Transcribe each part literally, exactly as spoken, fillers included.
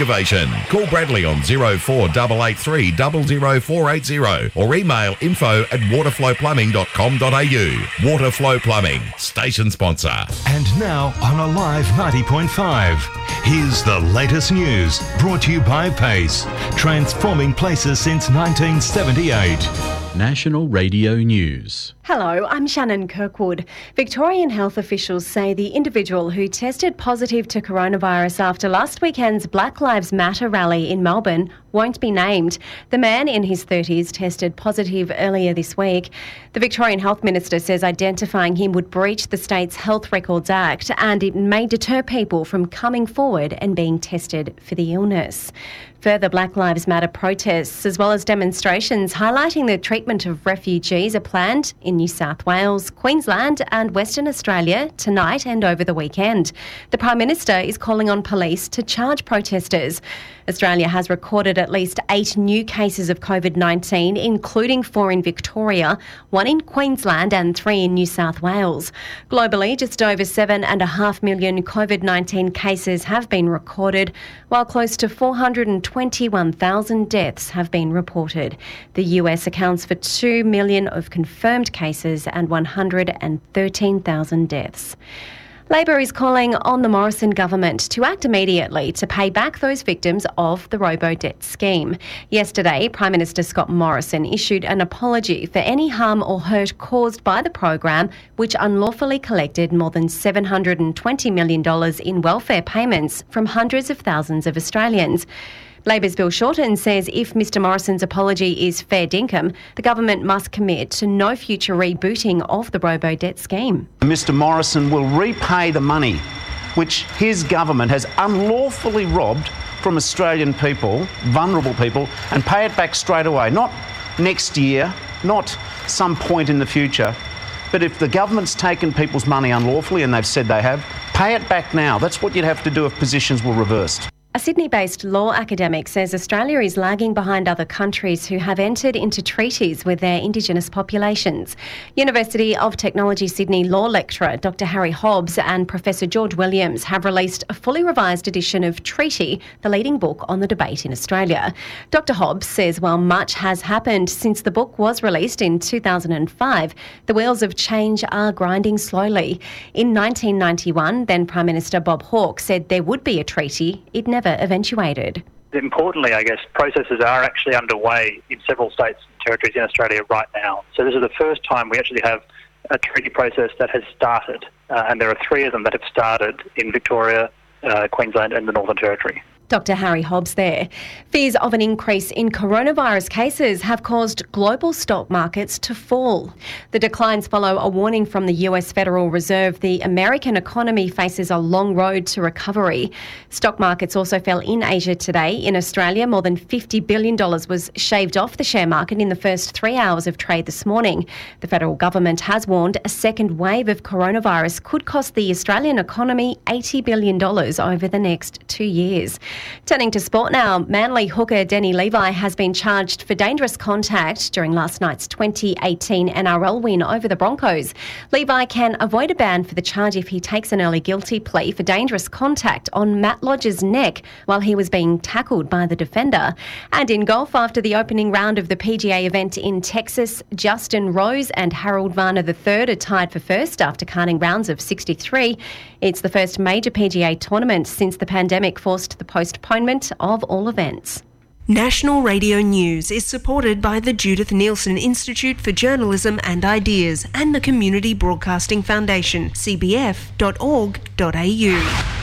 excavation. Call Bradley on zero four eight eight three zero zero four eight zero or email info at waterflow plumbing dot com dot a u. Waterflow Plumbing, station sponsor. And now on Alive ninety point five, here's the latest news brought to you by Pace, transforming places since nineteen seventy-eight. National Radio News. Hello, I'm Shannon Kirkwood. Victorian health officials say the individual who tested positive to coronavirus after last weekend's Black Lives Matter rally in Melbourne won't be named. The man in his thirties tested positive earlier this week. The Victorian Health Minister says identifying him would breach the state's Health Records Act and it may deter people from coming forward and being tested for the illness. Further Black Lives Matter protests as well as demonstrations highlighting the treatment of refugees are planned in New South Wales, Queensland and Western Australia tonight and over the weekend. The Prime Minister is calling on police to charge protesters. Australia has recorded at least eight new cases of COVID nineteen, including four in Victoria, one in Queensland and three in New South Wales. Globally, just over seven and a half million COVID nineteen cases have been recorded, while close to four hundred twenty-one thousand deaths have been reported. The U S accounts for two million of confirmed cases and one hundred thirteen thousand deaths. Labor is calling on the Morrison government to act immediately to pay back those victims of the robo-debt scheme. Yesterday, Prime Minister Scott Morrison issued an apology for any harm or hurt caused by the program, which unlawfully collected more than seven hundred twenty million dollars in welfare payments from hundreds of thousands of Australians. Labor's Bill Shorten says if Mr Morrison's apology is fair dinkum, the government must commit to no future rebooting of the robo-debt scheme. Mr Morrison will repay the money which his government has unlawfully robbed from Australian people, vulnerable people, and pay it back straight away. Not next year, not some point in the future, but if the government's taken people's money unlawfully, and they've said they have, pay it back now. That's what you'd have to do if positions were reversed. A Sydney-based law academic says Australia is lagging behind other countries who have entered into treaties with their Indigenous populations. University of Technology Sydney law lecturer Doctor Harry Hobbs and Professor George Williams have released a fully revised edition of Treaty, the leading book on the debate in Australia. Doctor Hobbs says while much has happened since the book was released in two thousand five, the wheels of change are grinding slowly. In nineteen ninety-one, then Prime Minister Bob Hawke said there would be a treaty. It never eventuated. Importantly, I guess, processes are actually underway in several states and territories in Australia right now. So this is the first time we actually have a treaty process that has started, uh, and there are three of them that have started in Victoria, uh, Queensland and the Northern Territory. Doctor Harry Hobbs there. Fears of an increase in coronavirus cases have caused global stock markets to fall. The declines follow a warning from the U S Federal Reserve. The American economy faces a long road to recovery. Stock markets also fell in Asia today. In Australia, more than fifty billion dollars was shaved off the share market in the first three hours of trade this morning. The federal government has warned a second wave of coronavirus could cost the Australian economy eighty billion dollars over the next two years. Turning to sport now, Manly hooker Denny Levi has been charged for dangerous contact during last night's twenty eighteen N R L win over the Broncos. Levi can avoid a ban for the charge if he takes an early guilty plea for dangerous contact on Matt Lodge's neck while he was being tackled by the defender. And in golf, after the opening round of the P G A event in Texas, Justin Rose and Harold Varner the third are tied for first after counting rounds of sixty-three. It's the first major P G A tournament since the pandemic forced the postponement of all events. National Radio News is supported by the Judith Neilson Institute for Journalism and Ideas and the Community Broadcasting Foundation, c b f dot org dot a u.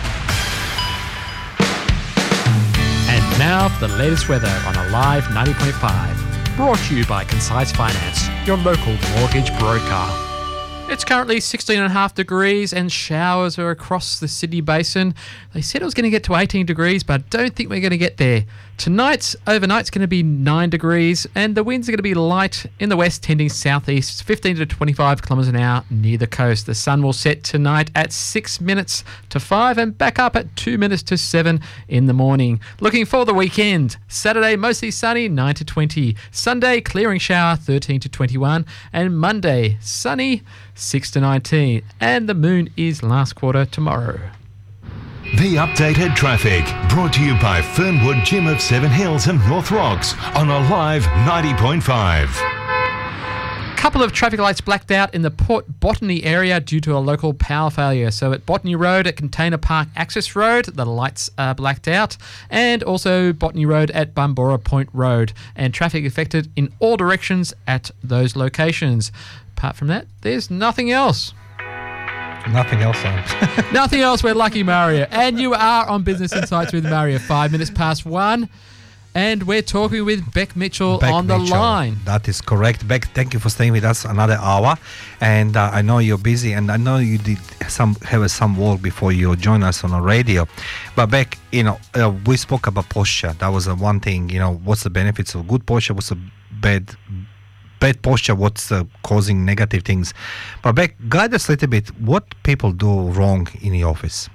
And now for the latest weather on Alive ninety point five. Brought to you by Concise Finance, your local mortgage broker. It's currently sixteen and a half degrees and showers are across the Sydney Basin. They said it was going to get to eighteen degrees, but I don't think we're going to get there. Tonight, overnight's going to be nine degrees and the winds are going to be light in the west, tending southeast, fifteen to twenty-five kilometres an hour near the coast. The sun will set tonight at six minutes to five and back up at two minutes to seven in the morning. Looking for the weekend. Saturday, mostly sunny, nine to twenty. Sunday, clearing shower, thirteen to twenty-one. And Monday, sunny, six to nineteen. And the moon is last quarter tomorrow. The updated traffic brought to you by Fernwood Gym of Seven Hills and North Rocks on Alive ninety point five. Couple of traffic lights blacked out in the Port Botany area due to a local power failure. So at Botany Road at Container Park Access Road, the lights are blacked out, and also Botany Road at Bumbora Point Road, and traffic affected in all directions at those locations. Apart from that, there's nothing else. Nothing else on. Nothing else. We're lucky, Mario. And you are on Business Insights with Mario. Five minutes past one. And we're talking with Beck Mitchell Beck on the Mitchell. line. That is correct. Beck, thank you for staying with us another hour. And uh, I know you're busy, and I know you did some have some work before you join us on the radio. But Beck, you know, uh, we spoke about posture. That was the one thing. You know, what's the benefits of good posture? What's the bad bad posture? What's uh, causing negative things? But Beck, guide us a little bit. What people do wrong in the office?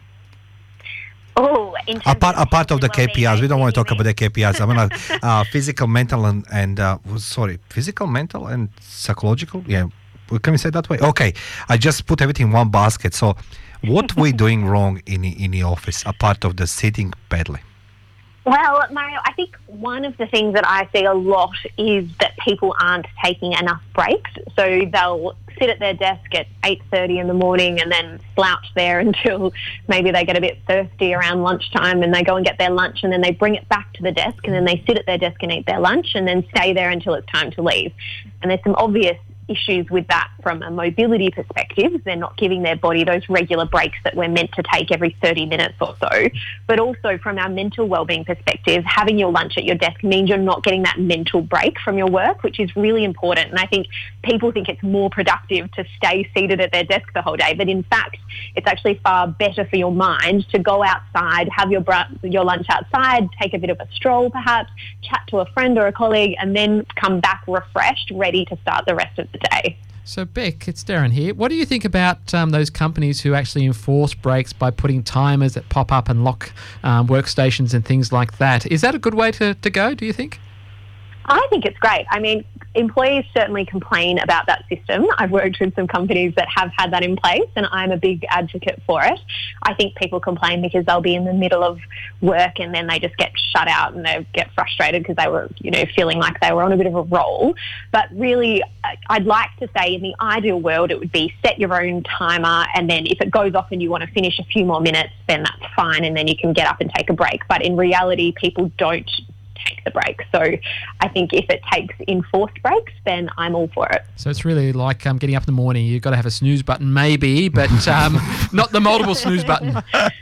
Oh, in terms apart of apart of the K P Is, we don't want to talk mean? about the K P Is. I mean, uh, physical, mental, and and uh, sorry, physical, mental, and psychological. Yeah, can we say it that way? Okay, I just put everything in one basket. So, what we doing wrong in the, in the office apart of the sitting badly? Well, Mario, I think one of the things that I see a lot is that people aren't taking enough breaks. So they'll sit at their desk at eight thirty in the morning and then slouch there until maybe they get a bit thirsty around lunchtime, and they go and get their lunch, and then they bring it back to the desk, and then they sit at their desk and eat their lunch and then stay there until it's time to leave. And there's some obvious issues with that from a mobility perspective. They're not giving their body those regular breaks that we're meant to take every thirty minutes or so. But also from our mental wellbeing perspective, having your lunch at your desk means you're not getting that mental break from your work, which is really important. And I think people think it's more productive to stay seated at their desk the whole day, but in fact, it's actually far better for your mind to go outside, have your br- your lunch outside, take a bit of a stroll perhaps, chat to a friend or a colleague, and then come back refreshed, ready to start the rest of the day. So, Beck, it's Darren here. What do you think about um, those companies who actually enforce breaks by putting timers that pop up and lock um, workstations and things like that? Is that a good way to, to go, do you think? I think it's great. I mean, employees certainly complain about that system. I've worked with some companies that have had that in place, and I'm a big advocate for it. I think people complain because they'll be in the middle of work and then they just get shut out and they get frustrated because they were, you know, feeling like they were on a bit of a roll. But really, I'd like to say in the ideal world, it would be set your own timer, and then if it goes off and you want to finish a few more minutes, then that's fine, and then you can get up and take a break. But in reality, people don't take the break. So I think if it takes enforced breaks, then I'm all for it. So it's really like um, getting up in the morning. You've got to have a snooze button maybe, but um, not the multiple snooze button.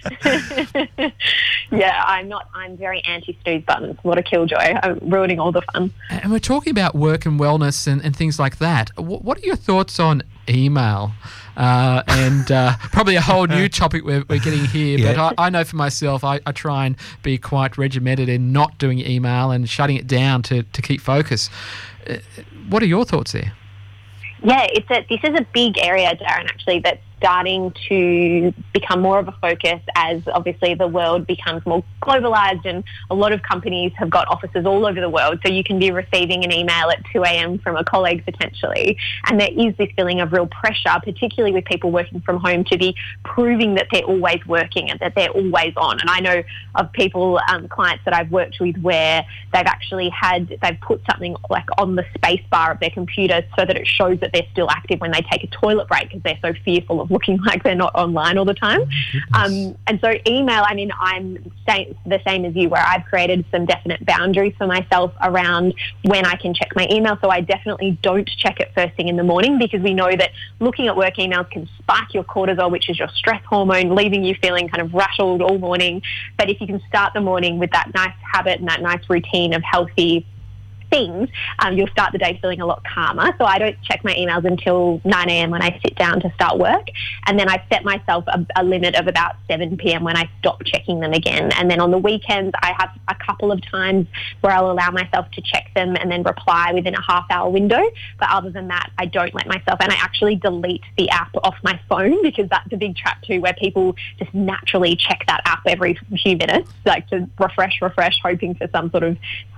Yeah, I'm not. I'm very anti-snooze buttons. What a killjoy. I'm ruining all the fun. And we're talking about work and wellness and, and things like that. What are your thoughts on email? Uh, and uh, probably a whole new topic we're, we're getting here. Yeah. But I, I know for myself, I, I try and be quite regimented in not doing email and shutting it down to, to keep focus. Uh, what are your thoughts there? Yeah, it's a, this is a big area, Darren, actually, that's starting to become more of a focus as obviously the world becomes more globalised, and a lot of companies have got offices all over the world. So you can be receiving an email at two a.m. from a colleague potentially. And there is this feeling of real pressure, particularly with people working from home, to be proving that they're always working and that they're always on. And I know of people, um, clients that I've worked with where they've actually had, they've put something like on the space bar of their computer so that it shows that they're still active when they take a toilet break because they're so fearful of looking like they're not online all the time. Um, and so email, I mean, I'm sa- the same as you, where I've created some definite boundaries for myself around when I can check my email. So I definitely don't check it first thing in the morning, because we know that looking at work emails can spike your cortisol, which is your stress hormone, leaving you feeling kind of rattled all morning. But if you can start the morning with that nice habit and that nice routine of healthy things, um, you'll start the day feeling a lot calmer. So I don't check my emails until nine a.m. when I sit down to start work. And then I set myself a, a limit of about seven p.m. when I stop checking them again. And then on the weekends, I have a couple of times where I'll allow myself to check them and then reply within a half hour window. But other than that, I don't let myself, and I actually delete the app off my phone, because that's a big trap too, where people just naturally check that app every few minutes, like to refresh, refresh, hoping for some sort of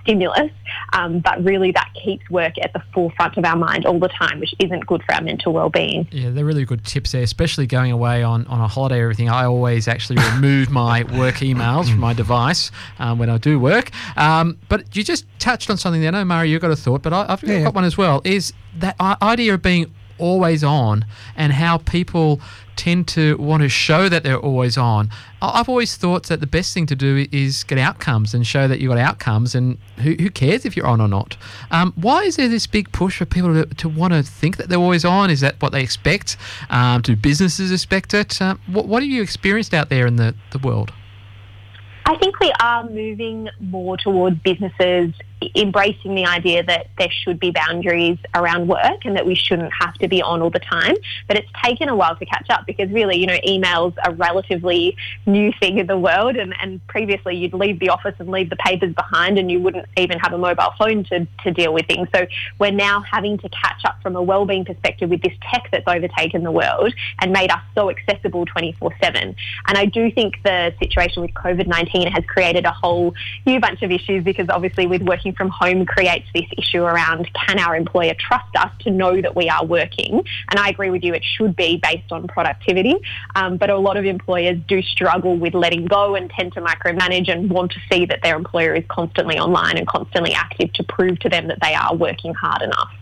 stimulus, um, but really that keeps work at the forefront of our mind all the time, which isn't good for our mental well-being. Yeah, they're really good tips there, especially going away on, on a holiday or everything. I always actually remove my work emails from my device um, when I do work. Um, but you just touched on something there. I know, Murray, you've got a thought, but I, I've Yeah, got yeah. one as well, is that i- idea of being always on and how people tend to want to show that they're always on. I- I've always thought that the best thing to do is get outcomes and show that you've got outcomes, and who, who cares if you're on or not? Um, why is there this big push for people to, to want to think that they're always on? Is that what they expect? Um, do businesses expect it? Um, what, what have you experienced out there in the, the world? I think we are moving more towards businesses embracing the idea that there should be boundaries around work and that we shouldn't have to be on all the time. But it's taken a while to catch up because really, you know, emails are a relatively new thing in the world, and, and previously you'd leave the office and leave the papers behind and you wouldn't even have a mobile phone to, to deal with things. So we're now having to catch up from a wellbeing perspective with this tech that's overtaken the world and made us so accessible twenty-four seven. And I do think the situation with COVID nineteen has created a whole new bunch of issues because obviously with working from home creates this issue around, can our employer trust us to know that we are working? And I agree with you, it should be based on productivity, um, but a lot of employers do struggle with letting go and tend to micromanage and want to see that their employer is constantly online and constantly active to prove to them that they are working hard enough.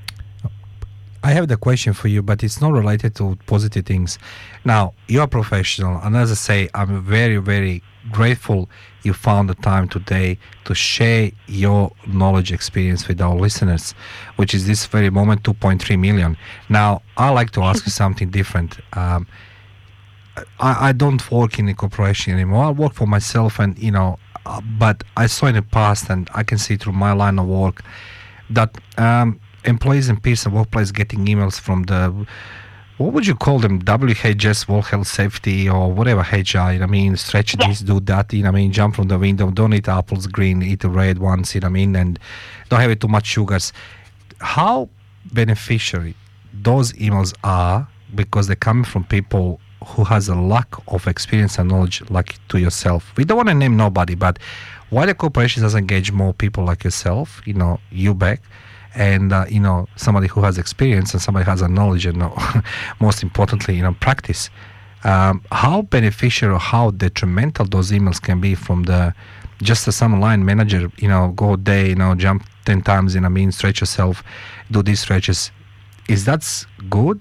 I have the question for you, but it's not related to positive things. Now, you're a professional, and as I say, I'm very, very grateful you found the time today to share your knowledge experience with our listeners, which is this very moment two point three million. Now, I like to ask you something different. Um, I, I don't work in a corporation anymore. I work for myself, and you know, uh, but I saw in the past, and I can see through my line of work that um, employees and peers in workplace getting emails from the, what would you call them, W H S, World Health Safety, or whatever H I, you know what I mean, stretch Yeah. this, do that, you know what I mean, jump from the window, don't eat apples green, eat the red ones, you know what I mean, and don't have too much sugars. How beneficiary those emails are, because they're coming from people who has a lack of experience and knowledge like to yourself. We don't want to name nobody, but why the corporations doesn't engage more people like yourself, you know, you back, and uh, you know, somebody who has experience and somebody who has a knowledge and uh, most importantly, you know, practice. Um, how beneficial or how detrimental those emails can be from the just as some line manager, you know, go day, you know, jump ten times, you know, I mean, stretch yourself, do these stretches. Is that good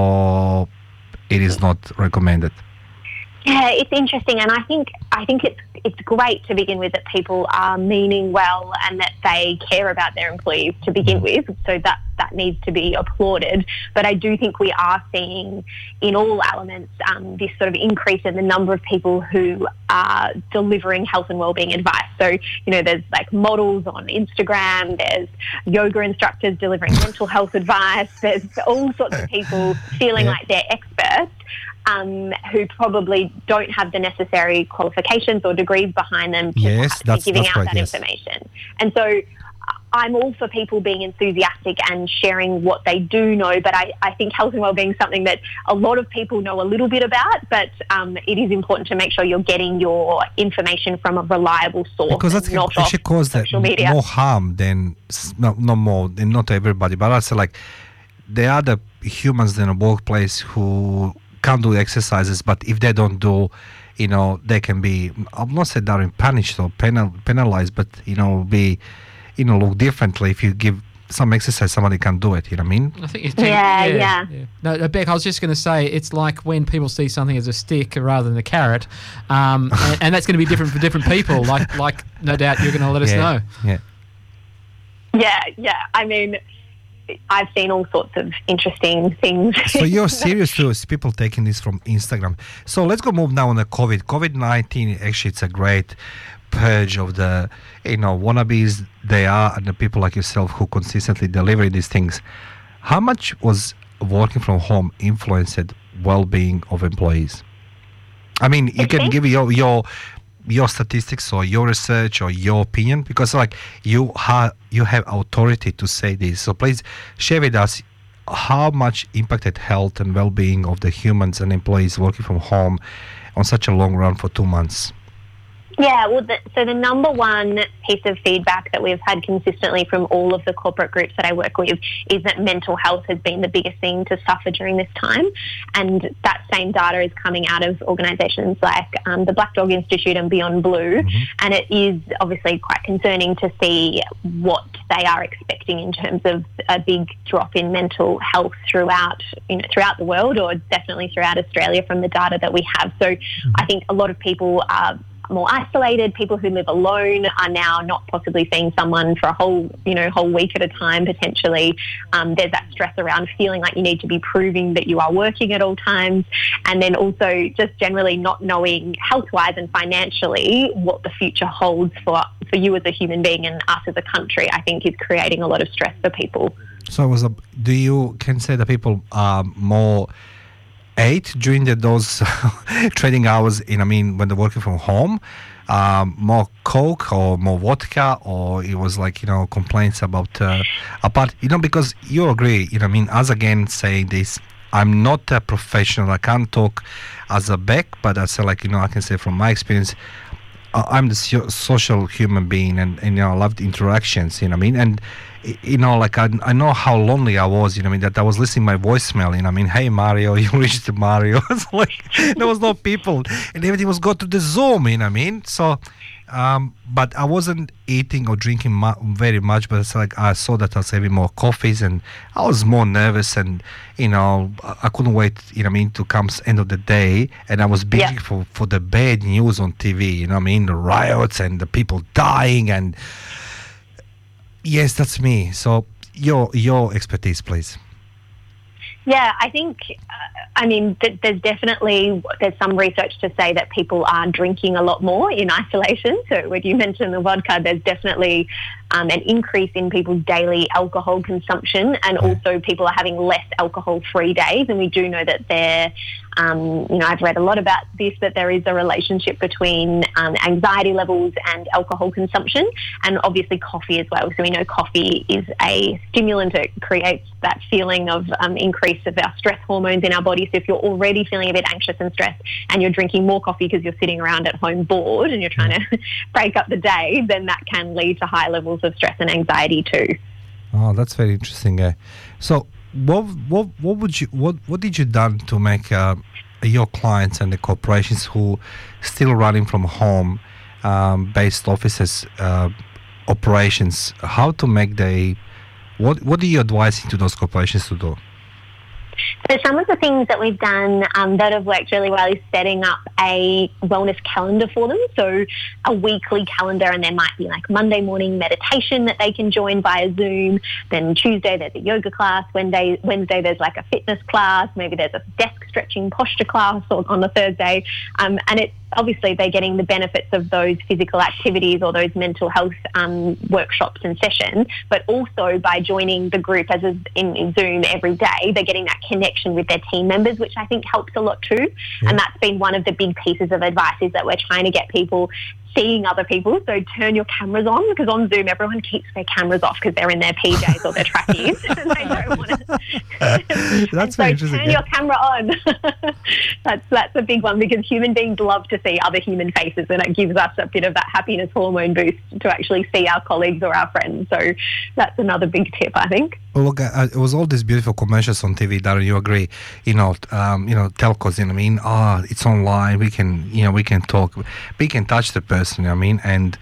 or it is not recommended? Yeah, it's interesting, and I think I think it's it's great to begin with that people are meaning well and that they care about their employees to begin with. So that that needs to be applauded. But I do think we are seeing in all elements um, this sort of increase in the number of people who are delivering health and wellbeing advice. So you know, there's like models on Instagram, there's yoga instructors delivering mental health advice. There's all sorts of people feeling Yeah. like they're experts. Um, who probably don't have the necessary qualifications or degrees behind them to Yes, perhaps be that's- giving that's out right, that yes. information. And so uh, I'm all for people being enthusiastic and sharing what they do know, but I, I think health and wellbeing is something that a lot of people know a little bit about, but um, it is important to make sure you're getting your information from a reliable source Because that's and not actually off cause that social media. more harm than s- no, no more than not everybody, but also like there are the humans in the workplace who can't do exercises, but if they don't do, you know, they can be, I'm not saying they're punished or penal, penalized, but you know, be, you know, look differently if you give some exercise, somebody can do it. You know what I mean? I think it's Yeah, yeah. No, no, Beck, I was just going to say it's like when people see something as a stick rather than a carrot, um, and, and that's going to be different for different people. Like, like no doubt you're going to let us yeah. know. Yeah. Yeah, yeah. I mean, I've seen all sorts of interesting things. So you're serious too, is people taking this from Instagram. So let's go move now on the COVID. COVID nineteen, actually, it's a great purge of the, you know, wannabes they are and the people like yourself who consistently deliver these things. How much was working from home influenced well-being of employees? I mean, you can give your your your statistics or your research or your opinion, because like you have you have authority to say this. So please share with us how much impacted health and well-being of the humans and employees working from home on such a long run for two months. Yeah, well, the, so the number one piece of feedback that we've had consistently from all of the corporate groups that I work with is that mental health has been the biggest thing to suffer during this time. And that same data is coming out of organisations like um, the Black Dog Institute and Beyond Blue. Mm-hmm. And it is obviously quite concerning to see what they are expecting in terms of a big drop in mental health throughout, you know, throughout the world, or definitely throughout Australia from the data that we have. So mm-hmm. I think a lot of people are more isolated. People who live alone are now not possibly seeing someone for a whole, you know, whole week at a time potentially. Um, there's that stress around feeling like you need to be proving that you are working at all times, and then also just generally not knowing health-wise and financially what the future holds for for you as a human being and us as a country. I think is creating a lot of stress for people. So, was a, do you can say that people are more ate during the, those trading hours in, I mean, when they're working from home, um, more Coke or more vodka, or it was like, you know, complaints about, uh, apart, you know, because you agree, you know, I mean, as again saying this, I'm not a professional, I can't talk as a Beck, but I say like, you know, I can say from my experience, uh, I'm the so- social human being, and, and, you know, I love the interactions, you know what I mean, and you know, like I, I know how lonely I was, you know, I mean, that I was listening to my voicemail, you know, I mean, hey Mario, you reached Mario. It's like there was no people, and everything was go to the Zoom, you know, what I mean, so, um, but I wasn't eating or drinking mu- very much, but it's like I saw that I was having more coffees, and I was more nervous, and you know, I, I couldn't wait, you know, what I mean, to come end of the day, and I was binging yeah. for for the bad news on T V, you know, what I mean, the riots and the people dying and. Yes, that's me. So your your expertise, please. Yeah, I think, uh, I mean, th- there's definitely, there's some research to say that people are drinking a lot more in isolation. So when you mentioned the vodka, there's definitely um, an increase in people's daily alcohol consumption, and also people are having less alcohol-free days. And we do know that there, um, you know, I've read a lot about this, that there is a relationship between um, anxiety levels and alcohol consumption, and obviously coffee as well. So we know coffee is a stimulant. It creates that feeling of um, increase of our stress hormones in our body. So if you're already feeling a bit anxious and stressed, and you're drinking more coffee because you're sitting around at home bored and you're trying to break up the day, then that can lead to high levels of stress and anxiety too. Oh, that's very interesting. Uh, so what what what would you what what did you done to make uh, your clients and the corporations who still running from home um, based offices uh, operations, how to make they what what are you advising to those corporations to do? So some of the things that we've done um, that have worked really well is setting up a wellness calendar for them. So a weekly calendar, and there might be like Monday morning meditation that they can join via Zoom. Then Tuesday there's a yoga class. Wednesday, Wednesday there's like a fitness class. Maybe there's a desk stretching posture class or on the Thursday. Um, and it's obviously they're getting the benefits of those physical activities or those mental health um, workshops and sessions, but also by joining the group as a, in, in Zoom every day, they're getting that connection with their team members, which I think helps a lot too. Yeah. And that's been one of the big pieces of advice, is that we're trying to get people seeing other people. So turn your cameras on, because on Zoom everyone keeps their cameras off because they're in their P Js or their trackies and they don't want to. That's so very interesting. Turn your camera on. that's that's a big one, because human beings love to see other human faces, and it gives us a bit of that happiness hormone boost to actually see our colleagues or our friends. So that's another big tip, I think. Well, look, uh, it was all these beautiful commercials on T V, Darren, you agree, you know, um, you know, telcos, you know what I mean, oh, it's online, we can, you know, we can talk, we can touch the person, you know what I mean, and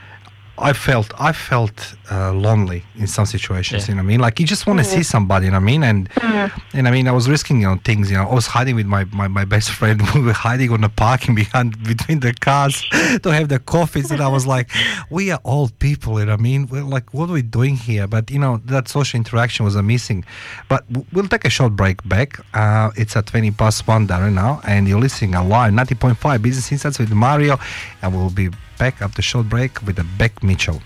I felt, I felt uh, lonely in some situations, yeah. you know what I mean, like you just want to mm. see somebody, you know what I mean, and, mm. and I mean, I was risking, you know, things, you know, I was hiding with my, my, my best friend, we were hiding on the parking behind, between the cars to have the coffees, and I was like, we are old people, you know what I mean, we're like, what are we doing here? But, you know, that social interaction was missing. But we'll take a short break back. Uh, it's at twenty past one, Darren, now, and you're listening live, ninety point five Business Insights with Mario, and we'll be back after short break with the Beck Mitchell.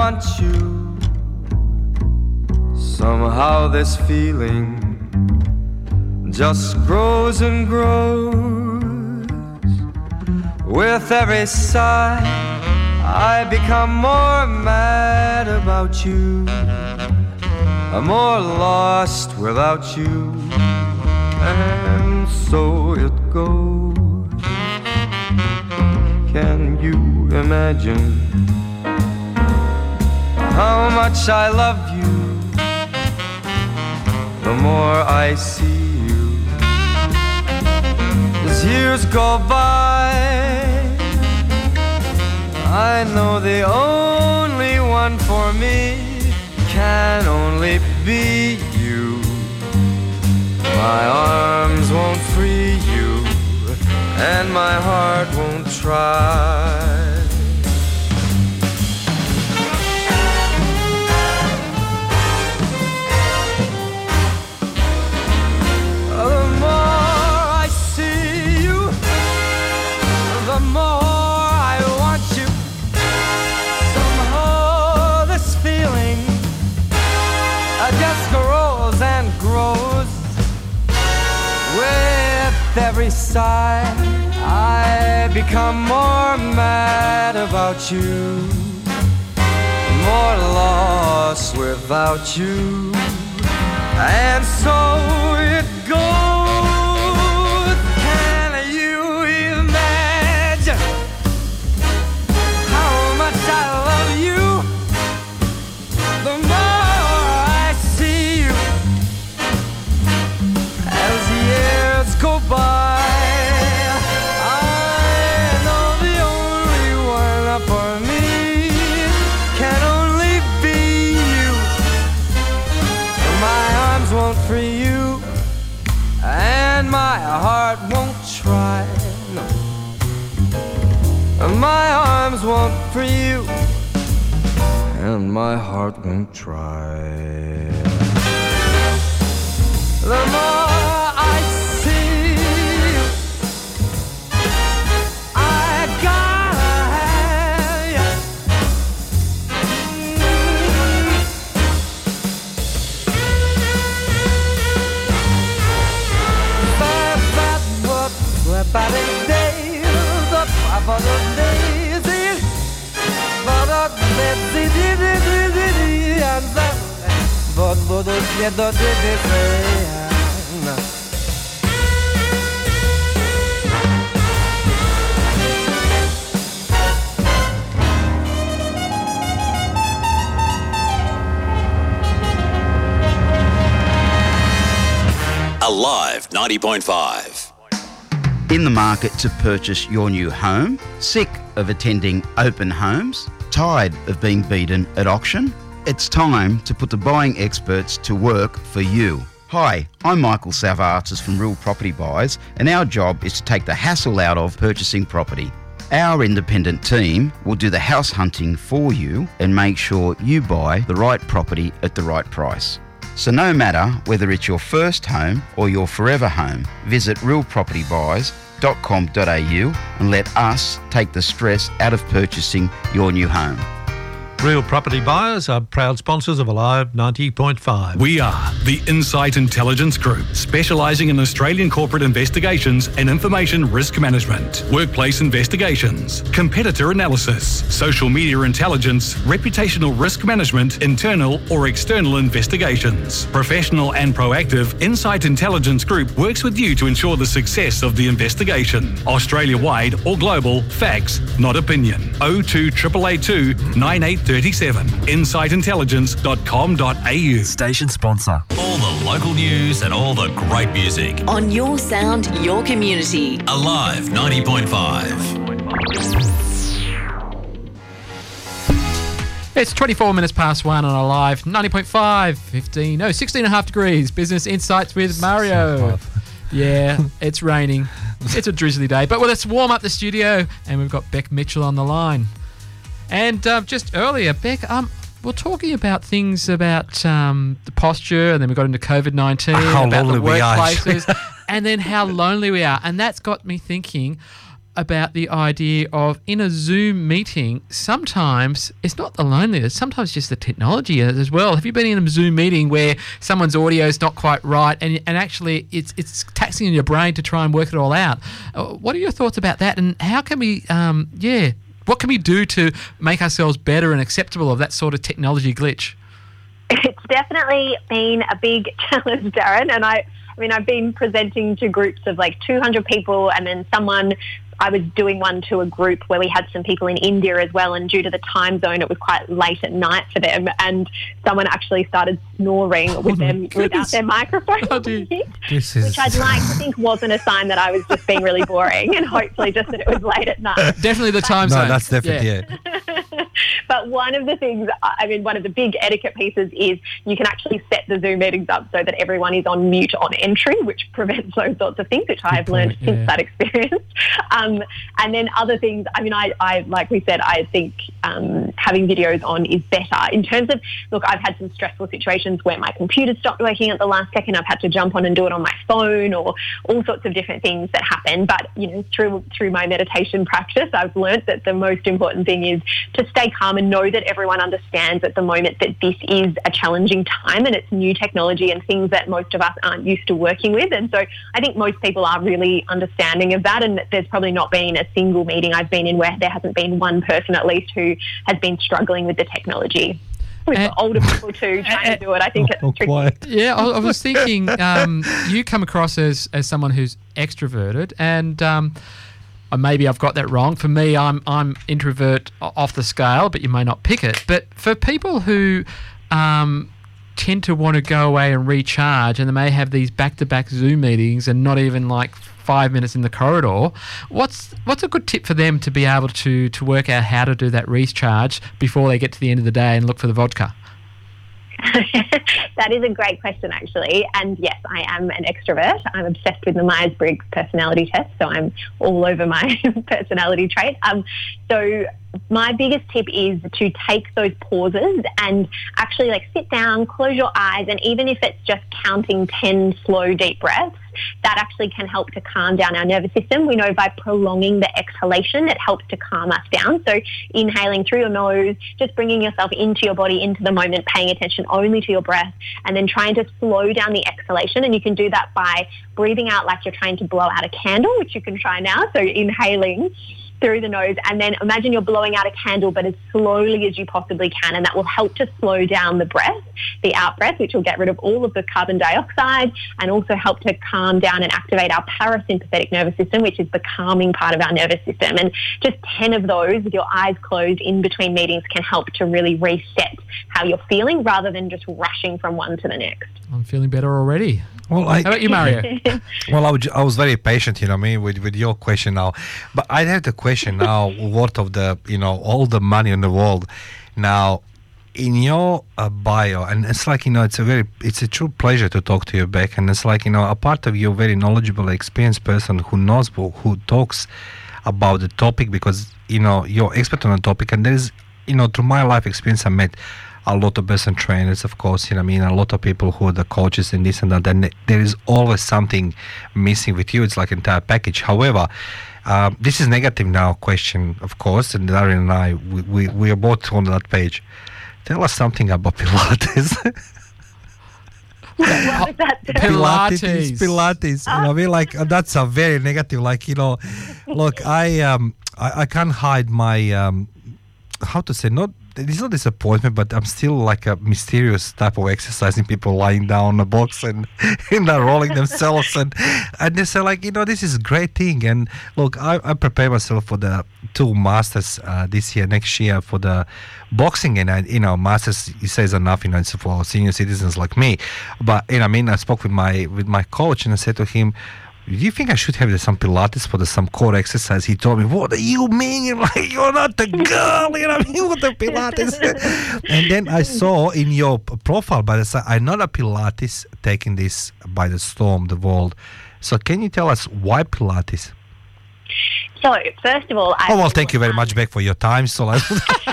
want you. Somehow this feeling just grows and grows. With every sigh, I become more mad about you. I'm more lost without you, and so it goes. Can you imagine how much I love you? The more I see you, as years go by, I know the only one for me can only be you. My arms won't free you, and my heart won't try. The more I see you, the more I want you. Somehow this feeling just grows and grows. With every sigh, I become more mad about you, more lost without you, and so it goes. Can you imagine how much I love you? The more I see you, as years go by, for me can only be you. My arms won't free you, and my heart won't try. No. My arms won't free you, and my heart won't try. The more I see you, I got about a day, the papa of daisy, but a daisy, and that, but what the other did say. Alive ninety point five. In the market to purchase your new home? Sick of attending open homes? Tired of being beaten at auction? It's time to put the buying experts to work for you. Hi, I'm Michael Savatis from Real Property Buyers, and our job is to take the hassle out of purchasing property. Our independent team will do the house hunting for you and make sure you buy the right property at the right price. So no matter whether it's your first home or your forever home, visit real property buyers dot com dot a u and let us take the stress out of purchasing your new home. Real Property Buyers are proud sponsors of Alive ninety point five. We are the Insight Intelligence Group, specialising in Australian corporate investigations and information risk management, workplace investigations, competitor analysis, social media intelligence, reputational risk management, internal or external investigations. Professional and proactive, Insight Intelligence Group works with you to ensure the success of the investigation. Australia-wide or global, facts, not opinion. oh two eight eight eight two nine eight three seven. insight intelligence dot com dot a u. Station sponsor. All the local news and all the great music. On your sound, your community. Alive ninety point five. It's twenty-four minutes past one on Alive ninety point five, fifteen, no, sixteen and a half degrees. Business Insights with Mario. Yeah, it's raining. It's a drizzly day, but well, let's warm up the studio, and we've got Beck Mitchell on the line. And uh, just earlier, Beck, um, we're talking about things about um, the posture, and then we got into COVID nineteen, how about the lonely we are. workplaces, and then how lonely we are. And that's got me thinking, about the idea of in a Zoom meeting, sometimes it's not the loneliness, sometimes just the technology as well. Have you been in a Zoom meeting where someone's audio is not quite right and and actually it's it's taxing on your brain to try and work it all out? Uh, what are your thoughts about that, and how can we, um, yeah, what can we do to make ourselves better and acceptable of that sort of technology glitch? It's definitely been a big challenge, Darren, and I, I mean, I've been presenting to groups of like two hundred people, and then someone, I was doing one to a group where we had some people in India as well, and due to the time zone, it was quite late at night for them, and someone actually started snoring Oh with them without their microphone on mute, This is... which I'd like to think wasn't a sign that I was just being really boring, and hopefully just that it was late at night. Definitely the time no, zone. that's definitely yeah. it. But one of the things, I mean, one of the big etiquette pieces is you can actually set the Zoom meetings up so that everyone is on mute on entry, which prevents those sorts of things, which Good I've point, learned yeah. since that experience. Um, and then other things, I mean, I, I like we said, I think um, having videos on is better. In terms of, look, I've had some stressful situations where my computer stopped working at the last second. I've had to jump on and do it on my phone, or all sorts of different things that happen. But, you know, through through my meditation practice, I've learned that the most important thing is to stay calm and know that everyone understands at the moment that this is a challenging time and it's new technology and things that most of us aren't used to working with. And so I think most people are really understanding of that, and that there's probably not been a single meeting I've been in where there hasn't been one person at least who has been struggling with the technology. With uh, older people too trying uh, to do it, I think oh, it's tricky. Quiet. Yeah, I, I was thinking um, you come across as, as someone who's extroverted, and um, maybe I've got that wrong. For me, I'm I'm introvert off the scale, but you may not pick it. But for people who um, tend to want to go away and recharge, and they may have these back-to-back Zoom meetings and not even like five minutes in the corridor, what's what's a good tip for them to be able to to work out how to do that recharge before they get to the end of the day and look for the vodka? That is a great question, actually. And yes, I am an extrovert. I'm obsessed with the Myers-Briggs personality test, so I'm all over my personality trait. Um, so my biggest tip is to take those pauses and actually like sit down, close your eyes, and even if it's just counting ten slow, deep breaths, that actually can help to calm down our nervous system. We know by prolonging the exhalation, it helps to calm us down. So inhaling through your nose, just bringing yourself into your body, into the moment, paying attention only to your breath, and then trying to slow down the exhalation. And you can do that by breathing out like you're trying to blow out a candle, which you can try now. So inhaling through the nose, and then imagine you're blowing out a candle but as slowly as you possibly can, and that will help to slow down the breath, the out breath, which will get rid of all of the carbon dioxide and also help to calm down and activate our parasympathetic nervous system, which is the calming part of our nervous system. And just ten of those with your eyes closed in between meetings can help to really reset how you're feeling rather than just rushing from one to the next. I'm feeling better already. Well, I, How about you, Mario? well, I, would, I was very patient, you know, I mean, with, with your question now. But I have the question now, worth of the, you know, all the money in the world. Now, in your uh, bio, and it's like, you know, it's a very, it's a true pleasure to talk to you, Beck. And it's like, you know, a part of you, very knowledgeable, experienced person who knows, who talks about the topic, because, you know, you're expert on the topic. And there is, you know, through my life experience, I met a lot of personal trainers, of course, you know, I mean, a lot of people who are the coaches and this and that, and there is always something missing with you. It's like an entire package. However, um, this is negative now question, of course, and Darren and I, we, we, we are both on that page. Tell us something about Pilates. What was that? Pilates. Pilates. Pilates. You know, I mean, like, that's a very negative, like, you know, look, I, um, I, I can't hide my, um, how to say, not, it's not disappointment, but I'm still like a mysterious type of exercising people lying down on a box and, and they're rolling themselves. And, and they say, like, you know, this is a great thing. And look, I, I prepare myself for the two masters uh, this year, next year for the boxing. And, I, you know, masters, he says enough, you know, it's for senior citizens like me. But, you know, I mean, I spoke with my with my coach and I said to him, do you think I should have some Pilates for the, some core exercise? He told me, what do you mean? You're, like, you're not a girl, you know what I mean? What the Pilates? And then I saw in your profile, by the side, I'm not a Pilates taking this by the storm, the world. So can you tell us why Pilates? So, first of all... I oh, well, thank you very much, Beck, for your time. So, let's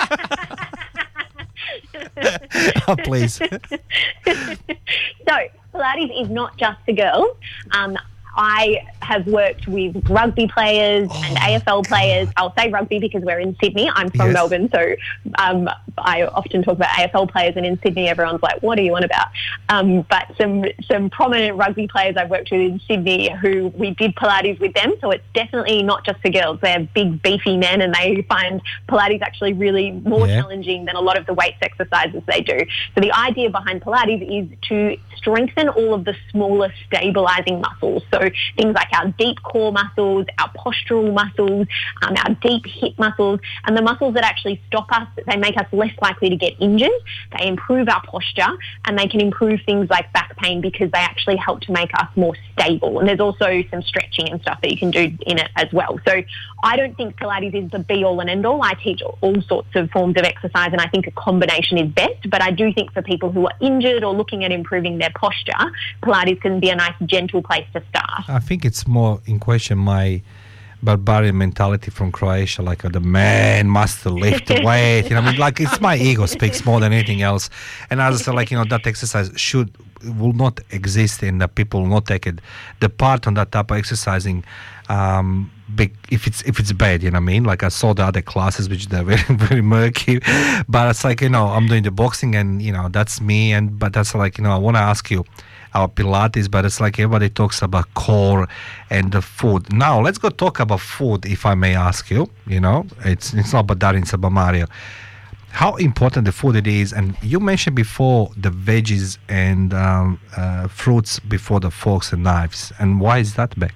oh, please. So, Pilates is not just for girls. Um, I have worked with rugby players oh. and A F L players. I'll say rugby because we're in Sydney. I'm from yes. Melbourne, so um, I often talk about A F L players, and in Sydney everyone's like, what are you on about? Um, but some some prominent rugby players I've worked with in Sydney who we did Pilates with them, so it's definitely not just for girls. They're big, beefy men, and they find Pilates actually really more yeah. challenging than a lot of the weights exercises they do. So the idea behind Pilates is to strengthen all of the smaller stabilizing muscles. So things like our deep core muscles, our postural muscles, um, our deep hip muscles, and the muscles that actually stop us, they make us less likely to get injured. They improve our posture, and they can improve things like back pain because they actually help to make us more stable. And there's also some stretching and stuff that you can do in it as well. So I don't think Pilates is the be-all and end-all. I teach all sorts of forms of exercise, and I think a combination is best. But I do think for people who are injured or looking at improving their posture, Pilates can be a nice, gentle place to start. I think it's more in question my barbarian mentality from Croatia, like uh, the man must lift the weight. You know, I mean, like it's my ego speaks more than anything else. And as I said, like, you know, that exercise should will not exist, and that people will not take it the part on that type of exercising. Um, big if it's if it's bad, you know what I mean? Like I saw the other classes which they're very very murky, but it's like, you know, I'm doing the boxing, and you know that's me. And but that's like, you know, I want to ask you our Pilates, but it's like everybody talks about core and the food. Now let's go talk about food, if I may ask you. You know, it's it's not about Darin, it's about Mario. How important the food it is, and you mentioned before the veggies and um, uh, fruits before the forks and knives, and why is that, Beck?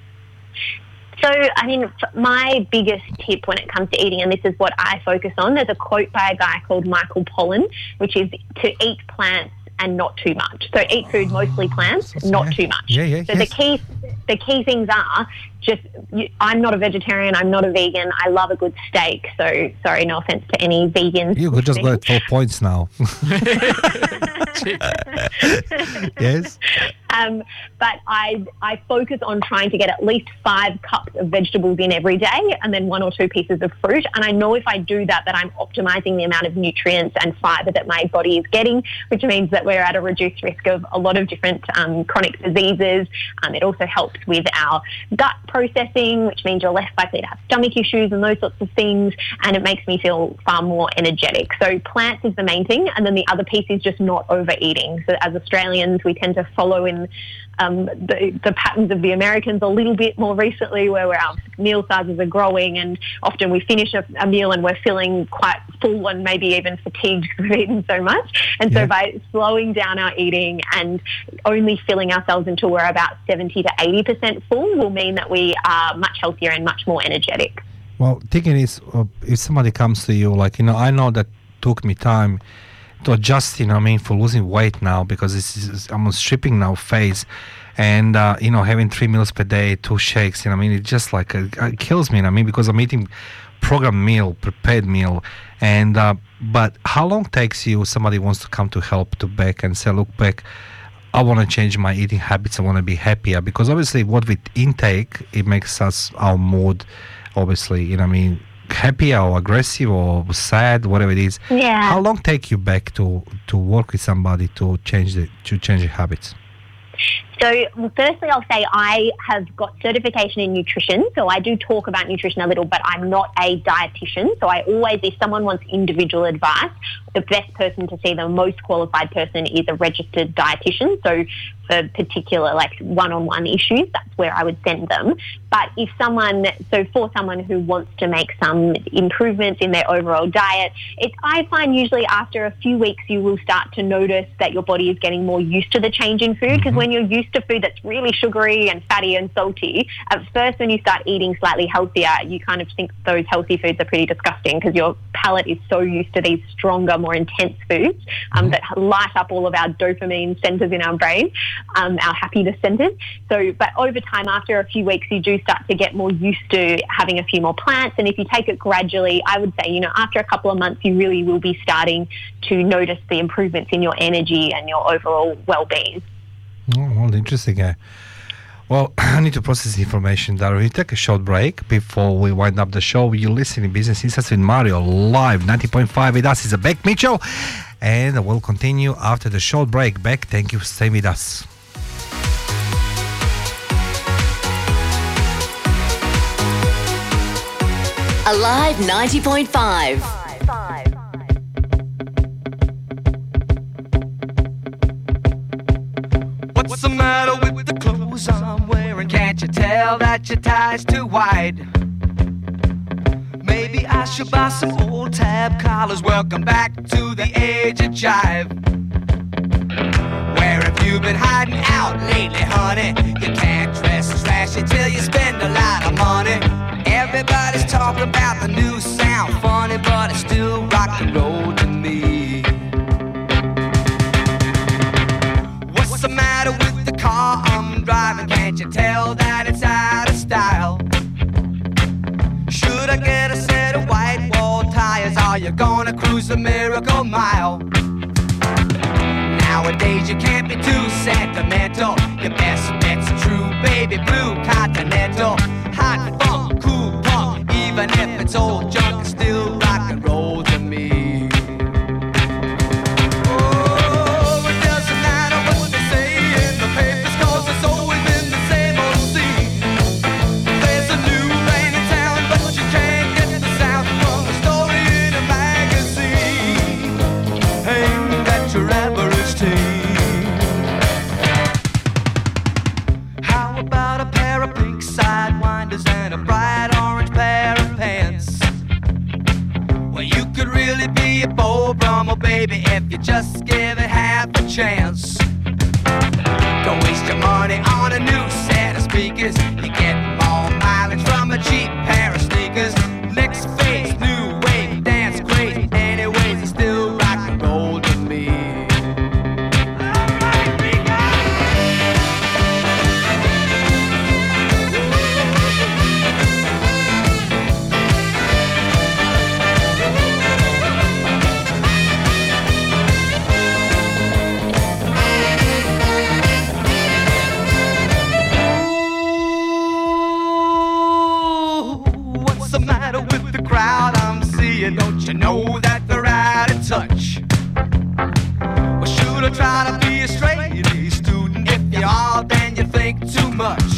So, I mean, my biggest tip when it comes to eating, and this is what I focus on, there's a quote by a guy called Michael Pollan, which is to eat plants and not too much. So eat food, mostly plants, oh, not too much. Yeah, yeah, so yes. the key the key things are just, you, I'm not a vegetarian, I'm not a vegan, I love a good steak. So, sorry, no offence to any vegans. You could just go at four points now. Yes. Um, but I I focus on trying to get at least five cups of vegetables in every day, and then one or two pieces of fruit. And I know if I do that, that I'm optimising the amount of nutrients and fibre that my body is getting, which means that we're at a reduced risk of a lot of different um, chronic diseases. Um, it also helps with our gut processing, which means you're less likely to have stomach issues and those sorts of things. And it makes me feel far more energetic. So plants is the main thing, and then the other piece is just not overeating. So as Australians, we tend to follow in Um, the, the patterns of the Americans a little bit more recently, where our meal sizes are growing, and often we finish a, a meal and we're feeling quite full and maybe even fatigued because we've eaten so much. And yeah. so by slowing down our eating and only filling ourselves until we're about seventy to eighty percent full will mean that we are much healthier and much more energetic. Well, thinking is, uh, if somebody comes to you, like, you know, I know that took me time to adjust, you know, I mean, for losing weight now, because this is I'm on stripping now phase, and uh, you know, having three meals per day, two shakes, you know, I mean, it just like uh, it kills me, you know, I mean, because I'm eating programmed meal, prepared meal, and uh, but how long takes you? Somebody wants to come to help to Beck and say, look, Beck, I want to change my eating habits. I want to be happier, because obviously, what with intake, it makes us our mood, obviously, you know, I mean, happier or aggressive or sad, whatever it is. Yeah. How long take you back to to work with somebody to change the to change the habits? So firstly, I'll say I have got certification in nutrition. So I do talk about nutrition a little, but I'm not a dietitian. So I always, if someone wants individual advice, the best person to see, the most qualified person, is a registered dietitian. So for particular, like one-on-one issues, that's where I would send them. But if someone, so for someone who wants to make some improvements in their overall diet, it's, I find usually after a few weeks you will start to notice that your body is getting more used to the change in food, because when you're used to food that's really sugary and fatty and salty, at first when you start eating slightly healthier, you kind of think those healthy foods are pretty disgusting, because your palate is so used to these stronger, more intense foods um, that light up all of our dopamine centres in our brain. Um, our happiness centres. So, but over time, after a few weeks, you do start to get more used to having a few more plants. And if you take it gradually, I would say, you know, after a couple of months, you really will be starting to notice the improvements in your energy and your overall well-being. Oh, well, interesting. Uh, well, I need to process the information. Darren, we take a short break before we wind up the show. You listen to Business Insights with Mario live, ninety point five with us. It's a Beck Mitchell. And we'll continue after the short break. Beck, thank you for staying with us. Alive ninety point five. What's the matter with the clothes I'm wearing? Can't you tell that your tie's too wide? Maybe I should buy some old tab collars. Welcome back to the age of jive. Where have you been hiding out lately, honey? You can't dress as flashy till you spend a lot of money. Everybody's talking about the new sound, funny, but it's still rock and roll to me. What's the matter with the car I'm driving? Can't you tell that it's out of style? Should I get a set of white wall tires? Are you gonna cruise the Miracle Mile? Nowadays you can't be too sentimental. Your best bet's a true baby blue Continental. Hot funk, cool punk, even if it's old junk, it's still rock and roll to me. Oh, it doesn't matter what they say in the papers, 'cause it's always been the same old scene. There's a new thing in town, but you can't get the sound from a story in a magazine aimed at your average teen. How about a pair of pink sidewinders and a bright orange pair of pants? Well, you could really be a Beau Brummel, baby, if you just give it half a chance. Don't waste your money on a new set of speakers. You get more mileage from a cheap pair of sneakers. Next phase, new wave, dance crazy. Anyways, it's still rock and roll to me. What's the matter with the crowd I'm seeing? Don't you know that they're out of touch? Well, should I try to be a straight A student? If you are, then you think too much.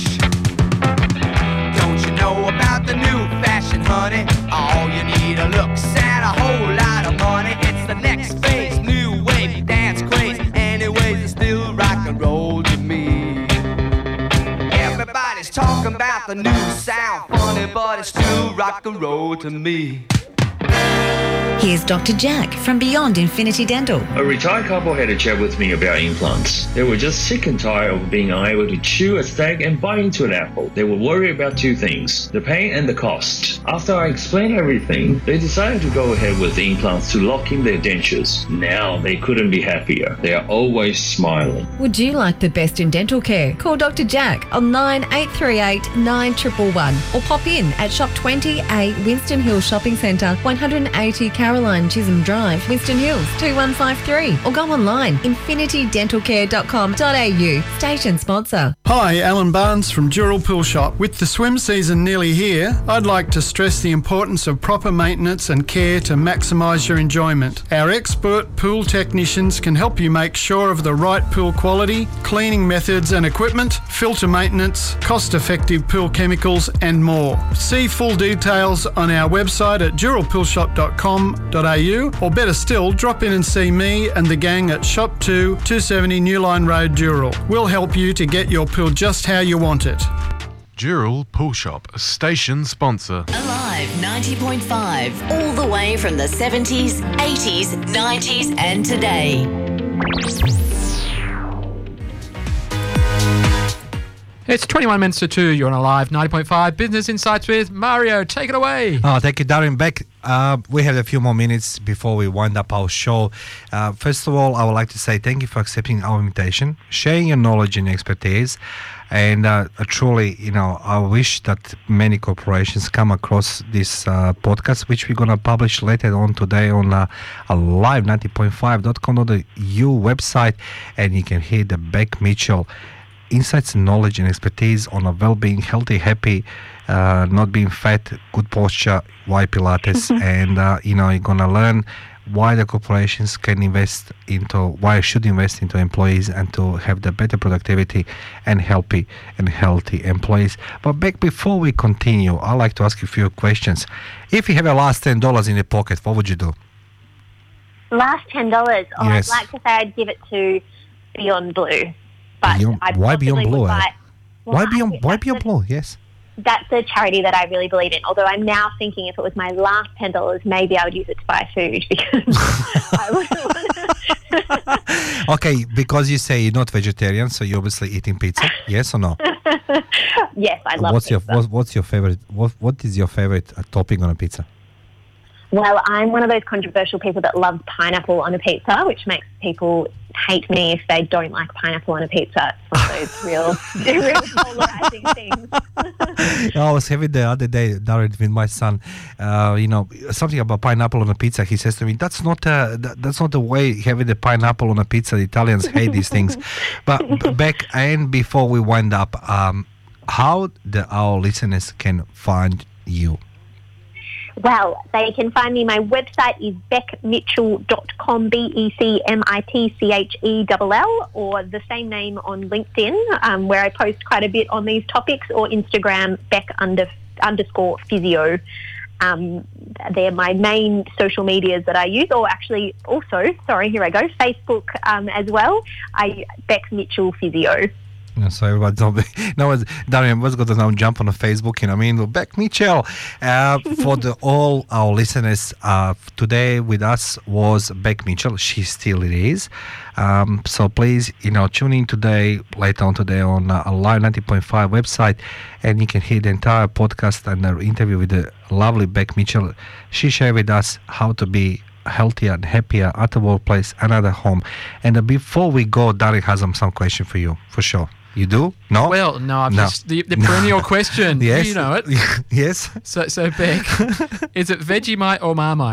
Don't you know about the new fashion, honey? All you need are looks and a whole lot of money. It's the next phase, new wave, dance craze. Anyways, it's still rock and roll to me. Everybody's talking about the new sound, funny, but it's still rock and roll to me. Here's Doctor Jack from Beyond Infinity Dental. A retired couple had a chat with me about implants. They were just sick and tired of being unable to chew a steak and bite into an apple. They were worried about two things, the pain and the cost. After I explained everything, they decided to go ahead with the implants to lock in their dentures. Now they couldn't be happier. They are always smiling. Would you like the best in dental care? Call Doctor Jack on nine eight three eight nine one one one or pop in at Shop twenty A Winston Hills Shopping Centre, one eighty Caroline Chisholm Drive, Winston Hills two one five three, or go online infinity dental care dot com dot a u. Station sponsor. Hi, Alan Barnes from Dural Pool Shop. With the swim season nearly here, I'd like to stress the importance of proper maintenance and care to maximise your enjoyment. Our expert pool technicians can help you make sure of the right pool quality, cleaning methods and equipment, filter maintenance, cost-effective pool chemicals and more. See full details on our website at dural pool shop dot com dot a u, or better still, drop in and see me and the gang at Shop two, two seventy New Line Road, Dural. We'll help you to get your pool just how you want it. Dural Pool Shop, a station sponsor. Alive ninety point five, all the way from the seventies, eighties, nineties and today. It's twenty-one minutes to two. You're on Alive ninety point five Business Insights with Mario. Take it away. Oh, thank you, Darren. Back. Uh, we have a few more minutes before we wind up our show. Uh, first of all, I would like to say thank you for accepting our invitation, sharing your knowledge and expertise. And uh, truly, you know, I wish that many corporations come across this uh, podcast, which we're going to publish later on today on uh, alive ninety point five dot com dot a u website. And you can hear the Beck Mitchell insights, knowledge and expertise on a well-being, healthy, happy, uh, not being fat, good posture, why Pilates. And, uh, you know, you're going to learn why the corporations can invest into, why should invest into employees and to have the better productivity and healthy and healthy employees. But back before we continue, I'd like to ask you a few questions. If you have a last ten dollars in your pocket, what would you do? Last ten dollars. Oh, Yes. I'd like to say I'd give it to Beyond Blue. But Beyond, I why possibly Beyond Blue? would eh? buy- well, why I Beyond? think Why that's Beyond the- Blue? Yes. That's a charity that I really believe in. Although I'm now thinking if it was my last ten dollars, maybe I would use it to buy food because I wouldn't want to. Okay, because you say you're not vegetarian, so you're obviously eating pizza. Yes or no? Yes, I love what's pizza. your what, What's your favorite? What What is your favorite uh, topping on a pizza? Well, I'm one of those controversial people that loves pineapple on a pizza, which makes people hate me if they don't like pineapple on a pizza. It's one of those real, real polarizing things. I was having the other day, Darren, with my son. Uh, you know, something about pineapple on a pizza. He says to me, "That's not uh, that, that's not the way having the pineapple on a pizza. The Italians hate these things." But b- back and before we wind up, um, how the our listeners can find you? Well, they can find me. My website is beck mitchell dot com, B E C M I T C H E L L, or the same name on LinkedIn, um, where I post quite a bit on these topics, or Instagram, Beck under, underscore physio. Um, they're my main social medias that I use, or actually also, sorry, here I go, Facebook um, as well. I Beck Mitchell Physio. Yeah, so everybody don't be, no, Darian was going to now jump on the Facebook, you know what I mean? Beck Mitchell. Uh, for the, all our listeners, uh, today with us was Beck Mitchell. She still it is. Um, so please, you know, tune in today, later on today on uh, Live ninety point five website, and you can hear the entire podcast and the interview with the lovely Beck Mitchell. She shared with us how to be healthier and happier at the workplace and at the home. And uh, before we go, Darren has um, some question for you, for sure. You do? No? Well, no, I've No. just the, the perennial question. Yes. You know it. Yes. So, so Beck, is it Vegemite or Marmite?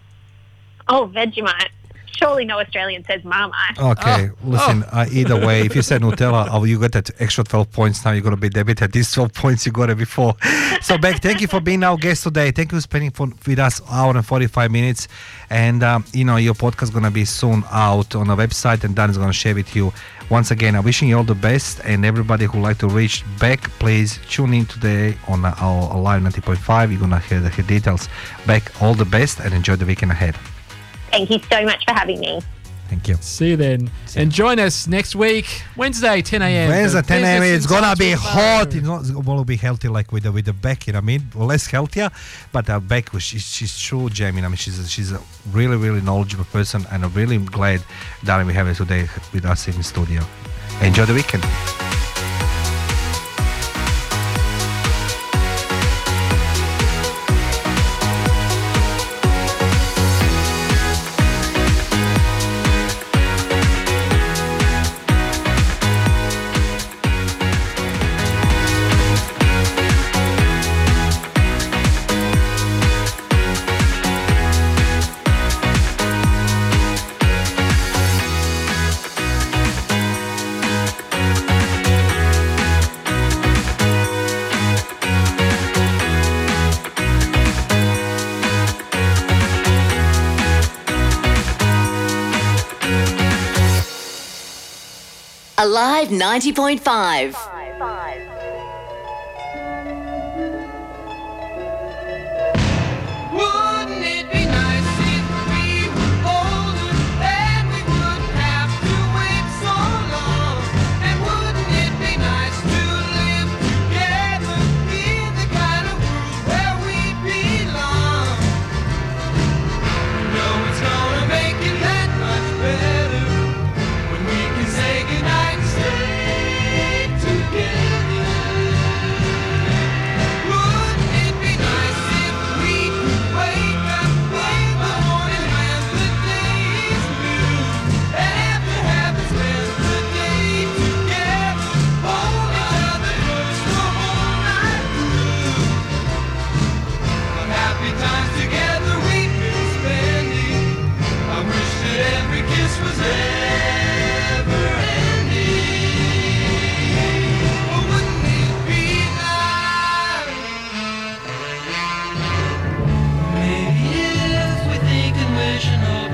Oh, Vegemite. Surely no Australian says Marmite. Okay, listen, uh, either way, if you said Nutella, oh, you got that extra twelve points. Now you're going to be debited. These twelve points you got it before. So, Beck, thank you for being our guest today. Thank you for spending for, with us an hour and forty-five minutes. And, um, you know, your podcast is going to be soon out on the website, and Dan is going to share with you. Once again, I'm wishing you all the best, and everybody who like to reach Beck, please tune in today on our, our Live ninety point five. You're going to hear the hear details. Beck, all the best, and enjoy the weekend ahead. Thank you so much for having me. Thank you. See you then. And join us next week, Wednesday, ten a.m. Wednesday, for ten a.m. Business It's gonna be Insights with hot. Mo. It's not it's gonna be healthy like with the with the Beck. You know what I mean? Well, less healthier, but uh, Beck, she's she's true, Jamie. I mean, she's a, she's a really really knowledgeable person, and I'm really glad that we have her today with us in the studio. Enjoy the weekend. Alive ninety point five. Wouldn't it be nice if we were older and we wouldn't have to wait so long? And wouldn't it be nice to live together in the kind of world where we belong? No, it's gonna make it that much better when we can say goodnight and stay together. Wouldn't it be nice if we could wake up in the morning when the day is blue and after having spent the day together, hold each other close the whole night through? Of happy times together we've been spending. I wish that every kiss was ever ending. Oh, wouldn't it be nice? Maybe if we think and wish and hope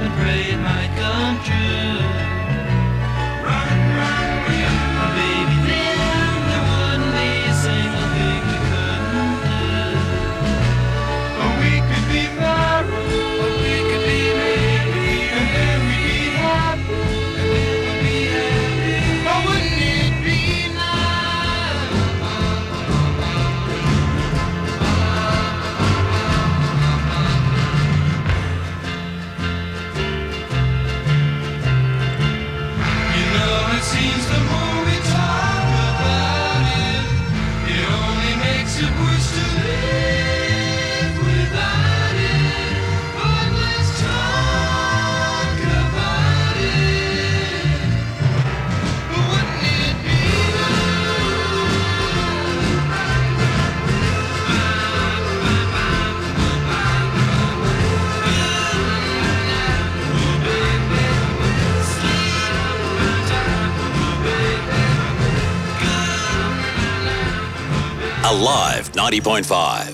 Alive ninety point five.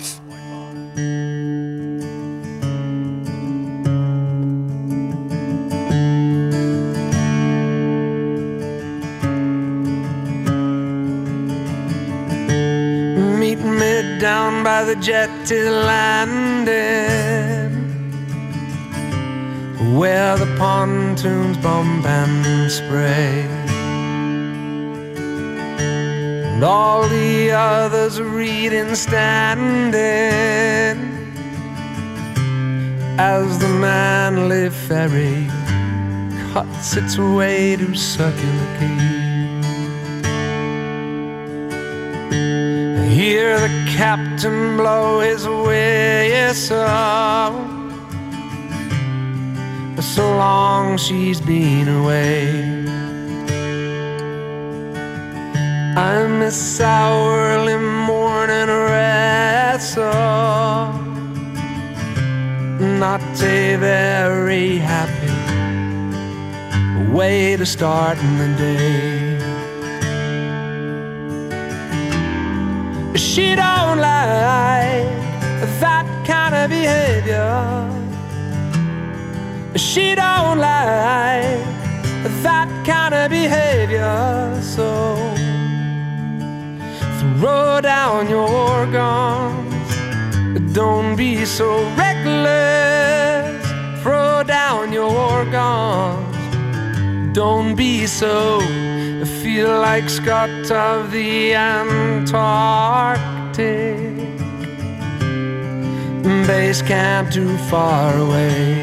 Meet me down by the jetty landing, where the pontoons bump and spray, and all the others reading standing, as the Manly Ferry cuts its way to Circular Quay. Hear the captain blow his whistle, so long she's been away. I miss our early morning wrestle, not a very happy way to start the day. She don't like that kind of behavior. She don't like that kind of behavior. So throw down your guns, don't be so reckless. Throw down your guns, don't be so. Feel like Scott of the Antarctic, base camp too far away.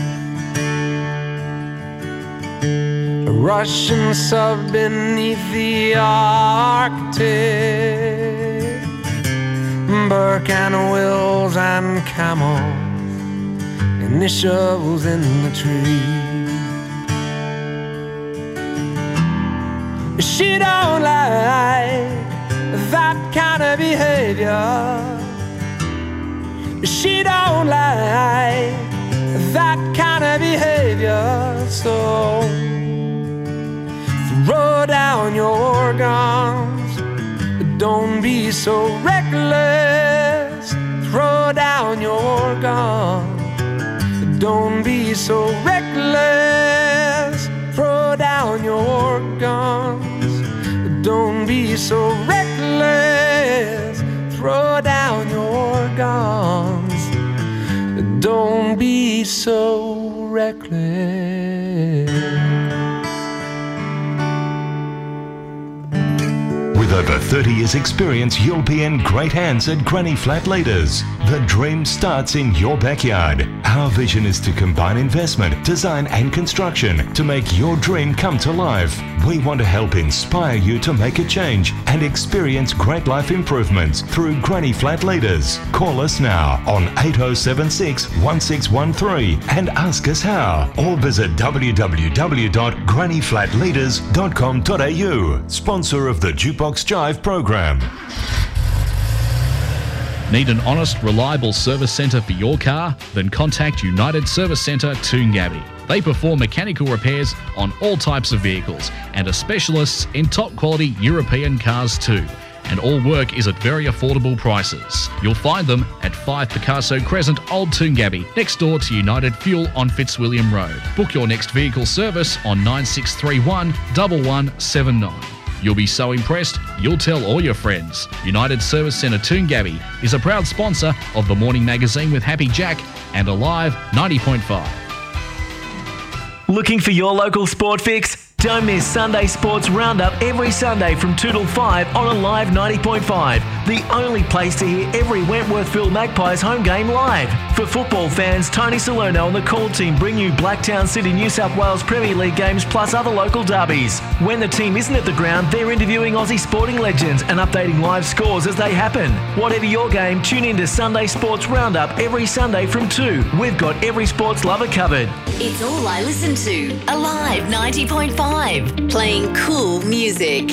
A Russian sub beneath the Arctic, Burke and Wills and camels, initials in the tree. She don't like that kind of behavior. She don't like that kind of behavior. So throw down your guns, don't be so reckless. Throw down your guns, don't be so reckless. Throw down your guns, don't be so reckless. Throw down your guns, don't be so reckless. With over thirty years experience, you'll be in great hands at Granny Flat Leaders. The dream starts in your backyard. Our vision is to combine investment, design and construction to make your dream come to life. We want to help inspire you to make a change and experience great life improvements through Granny Flat Leaders. Call us now on eight oh seven six, one six one three and ask us how, or visit w w w dot granny flat leaders dot com dot a u. Sponsor of the Jukebox Jive program. Need an honest, reliable service centre for your car? Then contact United Service Centre Toongabbie. They perform mechanical repairs on all types of vehicles and are specialists in top quality European cars too. And all work is at very affordable prices. You'll find them at five Picasso Crescent, Old Toongabbie, next door to United Fuel on Fitzwilliam Road. Book your next vehicle service on nine six three one, one one seven nine. You'll be so impressed, you'll tell all your friends. United Service Centre Toongabbie is a proud sponsor of The Morning Magazine with Happy Jack and Alive ninety point five. Looking for your local sport fix? Don't miss Sunday Sports Roundup every Sunday from two till five on Alive ninety point five, the only place to hear every Wentworthville Magpies home game live. For football fans, Tony Salerno and the call team bring you Blacktown City New South Wales Premier League games plus other local derbies. When the team isn't at the ground, they're interviewing Aussie sporting legends and updating live scores as they happen. Whatever your game, tune in to Sunday Sports Roundup every Sunday from two. We've got every sports lover covered. It's all I listen to. Alive ninety point five, playing cool music.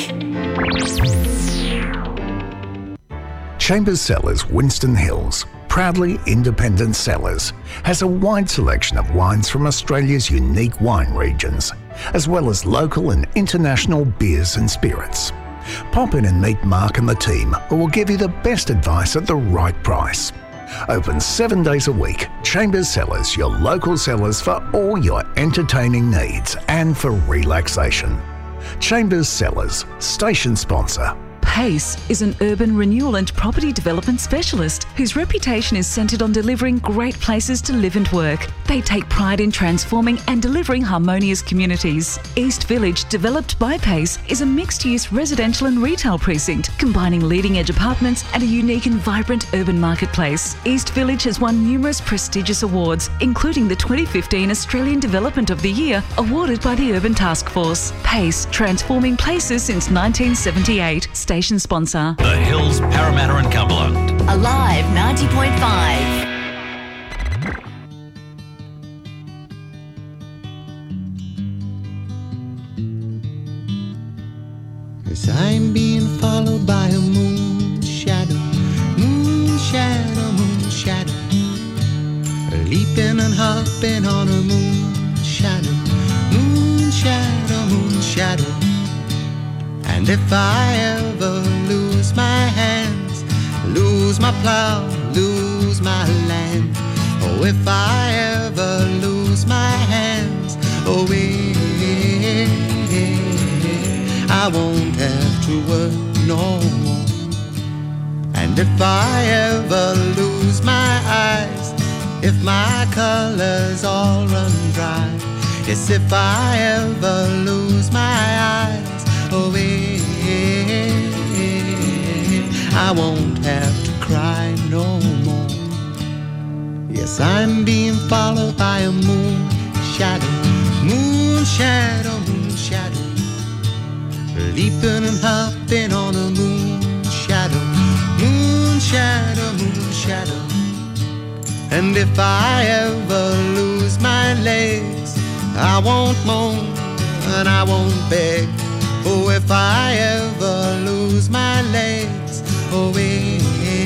Chambers Cellars Winston Hills, proudly independent cellars, has a wide selection of wines from Australia's unique wine regions, as well as local and international beers and spirits. Pop in and meet Mark and the team, who will give you the best advice at the right price. Open seven days a week, Chambers Cellars, your local sellers for all your entertaining needs and for relaxation. Chambers Cellars, station sponsor. Pace is an urban renewal and property development specialist whose reputation is centred on delivering great places to live and work. They take pride in transforming and delivering harmonious communities. East Village, developed by Pace, is a mixed-use residential and retail precinct, combining leading-edge apartments and a unique and vibrant urban marketplace. East Village has won numerous prestigious awards, including the twenty fifteen Australian Development of the Year, awarded by the Urban Task Force. Pace, transforming places since nineteen seventy-eight. Station sponsor. The Hills, Parramatta and Cumberland. Alive ninety point five. As I'm being followed by a moon shadow, moon shadow, moon shadow, leaping and hopping on a moon shadow, moon shadow, moon shadow. And if I ever lose my hands, lose my plow, lose my land, oh, if I ever lose my hands, oh, eh, I won't have to work no more. And if I ever lose my eyes, if my colors all run dry, yes, if I ever lose my eyes, oh, eh, I won't have to cry no more. Yes, I'm being followed by a moon shadow, moon shadow, moon shadow, leaping and hopping on a moon shadow, moon shadow, moon shadow. And if I ever lose my legs, I won't moan and I won't beg. Oh, if I ever lose my legs, oh, if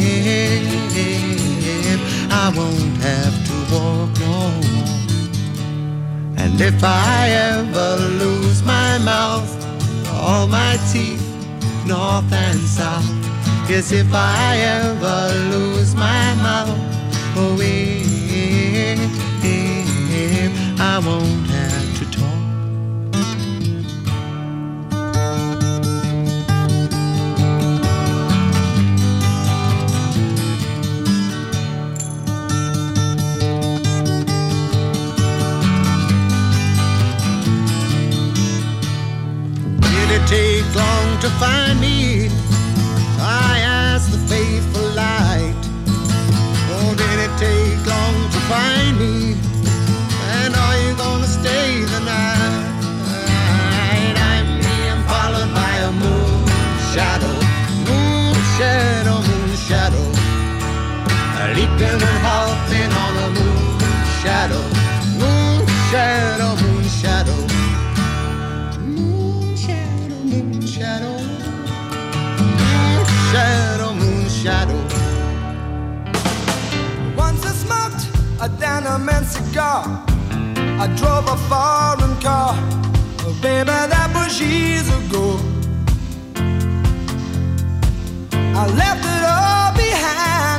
I won't have to walk no more. And if I ever lose my mouth, all my teeth, north and south, yes, if I ever lose my mouth, oh, if I won't have to talk. Take long to find me, I asked the faithful light. Oh, did it take long to find me? And are you gonna stay the night? I'm being followed by a moon shadow, moon shadow, moon shadow, leaping and hopping on a moon shadow, moon shadow, moon shadow. Shadow, moon shadow. Once I smoked a Danamon cigar, I drove a foreign car, but baby, that was years ago. I left it all behind.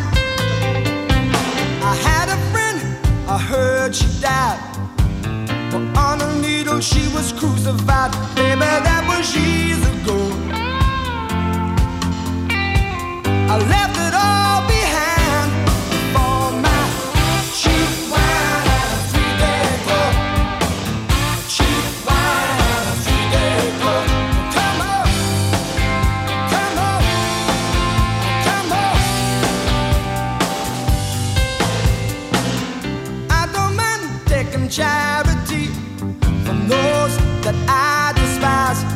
I had a friend, I heard she died, but on a needle she was crucified. Baby, that was years ago. I left it all behind for my cheap wine and a three-day club. Cheap wine and a three-day club. Come on, come on, come on. I don't mind taking charity from those that I despise.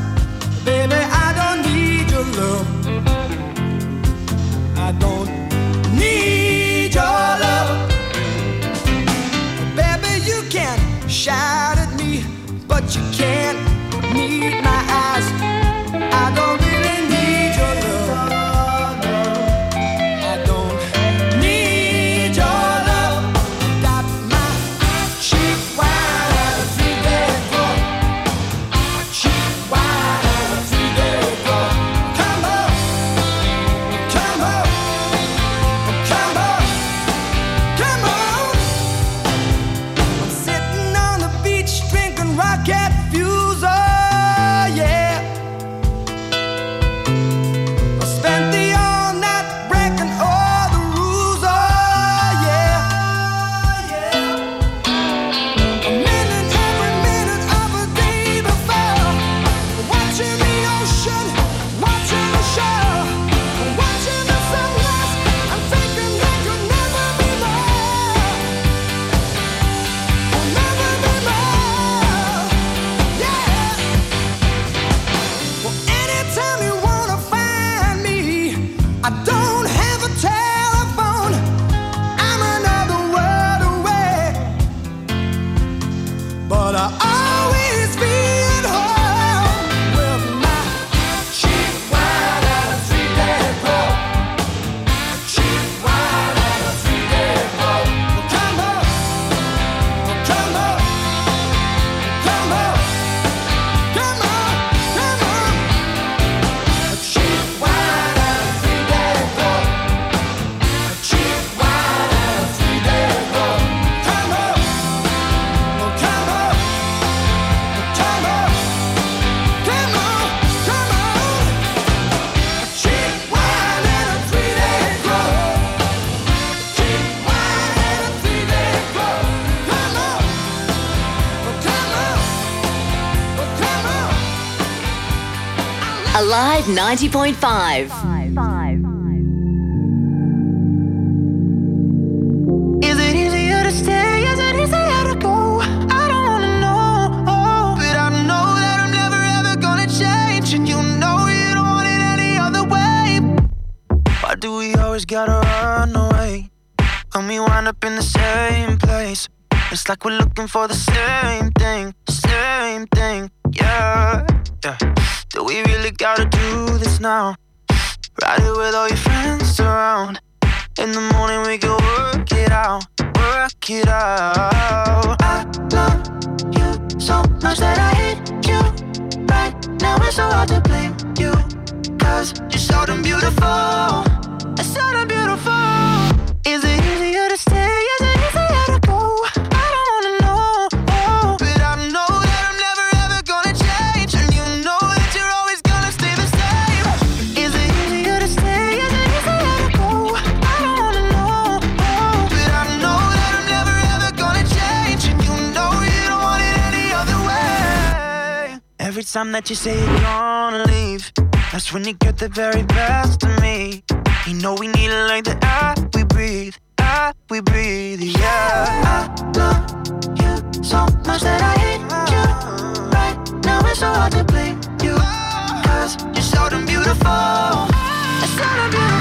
Alive ninety point five. Is it easier to stay? Is it easier to go? I don't wanna know, oh, but I know that I'm never ever gonna change, and you know you don't want it any other way. Why do we always gotta run away when we wind up in the same place? It's like we're looking for the same thing, same thing, yeah, yeah. Do we really gotta do this now? Ride it with all your friends around. In the morning we can work it out, work it out. I love you so much that I hate you. Right now it's so hard to blame you, cause you're so damn beautiful, it's so damn beautiful. Is it easier to stay? Is it easier to go? I don't wanna know, oh, but I know that I'm never ever gonna change, and you know that you're always gonna stay the same. Is it easier to stay? Is it easier to go? I don't wanna know, oh, but I know that I'm never ever gonna change, and you know you don't want it any other way. Every time that you say you're gonna leave, that's when you get the very best of me. You know we need it like the air we breathe, air we breathe, yeah. I love you so much that I hate you. Right now it's so hard to blame you, cause you're so damn beautiful, it's so damn beautiful.